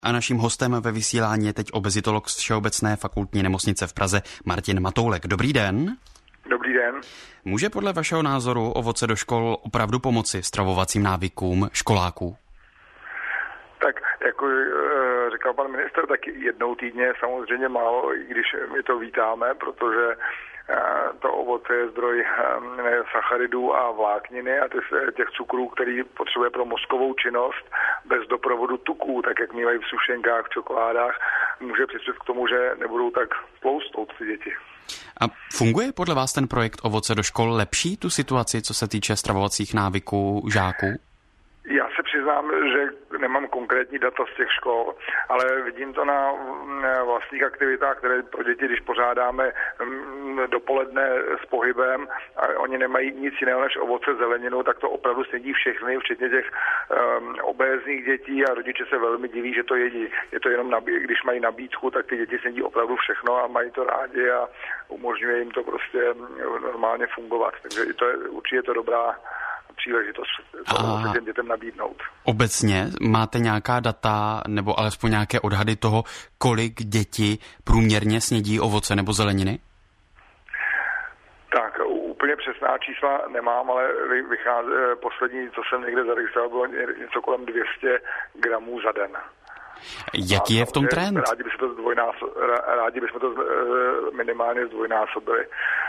A naším hostem ve vysílání je teď obezitolog z Všeobecné fakultní nemocnice v Praze Martin Matoulek. Dobrý den. Dobrý den. Může podle vašeho názoru ovoce do škol opravdu pomoci stravovacím návykům školáků? Tak, jako říkal pan ministr, tak jednou týdně je samozřejmě málo, i když my to vítáme, protože to ovoce je zdroj sacharidů a vlákniny a těch cukrů, který potřebuje pro mozkovou činnost bez doprovodu tuků, tak jak mývají v sušenkách, v čokoládách, může přispět k tomu, že nebudou tak tloustnout ty děti. A funguje podle vás ten projekt Ovoce do škol lepší tu situaci, co se týče stravovacích návyků žáků? Já se přiznám, že nemám konkrétní data z těch škol, ale vidím to na vlastních aktivitách, které pro děti, když pořádáme dopoledne s pohybem a oni nemají nic jiného než ovoce, zeleninu, tak to opravdu snědí všechny, včetně těch obézních dětí a rodiče se velmi diví, že to jedí. Je to jenom, když mají nabídku, tak ty děti snědí opravdu všechno a mají to rádi a umožňuje jim to prostě normálně fungovat. Takže to je určitě to dobrá příležitost těm dětem nabídnout. Obecně máte nějaká data nebo alespoň nějaké odhady toho, kolik děti průměrně snědí ovoce nebo zeleniny? Tak, úplně přesná čísla nemám, ale poslední, co jsem někde zaregistroval, bylo něco kolem 200 gramů za den. Jaký je v tom trend? Rádi bychom to minimálně zdvojnásobili.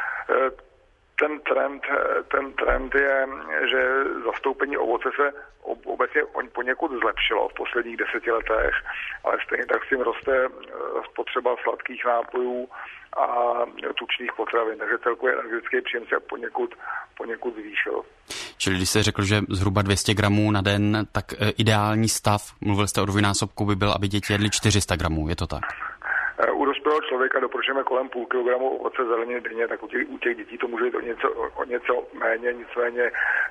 Ten trend je, že zastoupení ovoce se obecně poněkud zlepšilo v posledních 10 letech, ale stejně tak s tím roste spotřeba sladkých nápojů a tučných potravin, takže celkově energetický příjem se poněkud zvýšil. Čili když jste řekl, že zhruba 200 gramů na den, tak ideální stav, mluvil jste o dvojnásobku, by byl, aby děti jedly 400 gramů, je to tak? U dospělého člověka doporučujeme kolem půl kilogramu ovoce zeleniny denně, tak u těch dětí to může být o něco méně, nicméně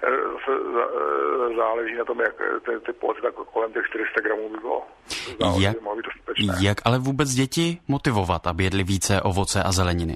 záleží na tom, jak ty ovoce, tak kolem těch 400 gramů by bylo. Mohlo být dostatečné. Jak ale vůbec děti motivovat, aby jedli více ovoce a zeleniny?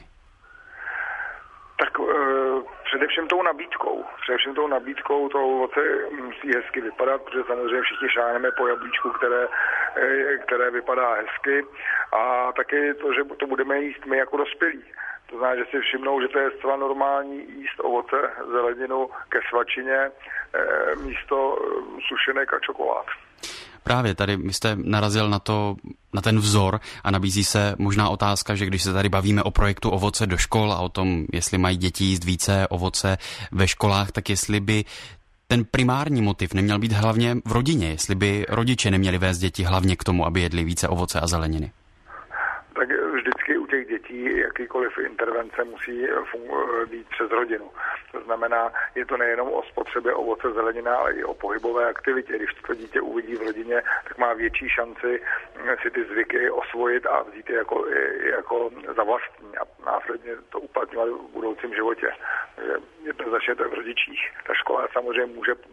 Tak především tou nabídkou to ovoce musí hezky vypadat, protože samozřejmě všichni šáhneme po jablíčku, které vypadá hezky, a taky to, že to budeme jíst my jako dospělí. To znamená, že si všimnou, že to je zcela normální jíst ovoce, zeleninu ke svačině místo sušenek a čokolád. Právě tady jste narazil na ten vzor a nabízí se možná otázka, že když se tady bavíme o projektu Ovoce do škol a o tom, jestli mají děti jíst více ovoce ve školách, tak jestli by ten primární motiv neměl být hlavně v rodině, jestli by rodiče neměli vést děti hlavně k tomu, aby jedli více ovoce a zeleniny. Tak vždycky u těch dětí jakýkoliv intervence musí být přes rodinu. To znamená, je to nejenom o spotřebě ovoce, zelenina, ale i o pohybové aktivitě. Když to dítě uvidí v rodině, tak má větší šanci si ty zvyky osvojit a vzít je jako za vlastní a následně to uplatňovat v budoucím životě. Jednoznačně to je v rodičích. Ta škola samozřejmě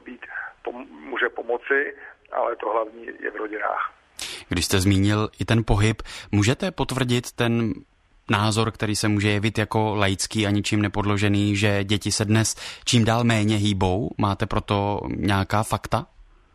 může pomoci, ale to hlavní je v rodinách. Když jste zmínil i ten pohyb, můžete potvrdit ten názor, který se může jevit jako laický a ničím nepodložený, že děti se dnes čím dál méně hýbou? Máte proto nějaká fakta?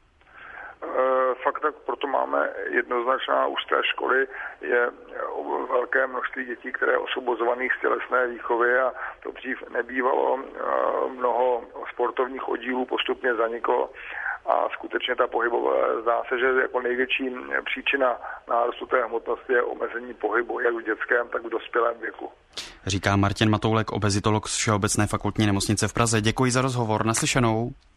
Fakta proto máme jednoznačná. Už z té školy je velké množství dětí, které je osvobozovaných z tělesné výchovy a to dřív nebývalo. Mnoho sportovních oddílů postupně zaniklo a skutečně ta pohybová, zdá se, že jako největší příčina nárůstu té hmotnosti je omezení pohybu, jak v dětském, tak v dospělém věku. Říká Martin Matoulek, obezitolog z Všeobecné fakultní nemocnice v Praze. Děkuji za rozhovor, naslyšenou.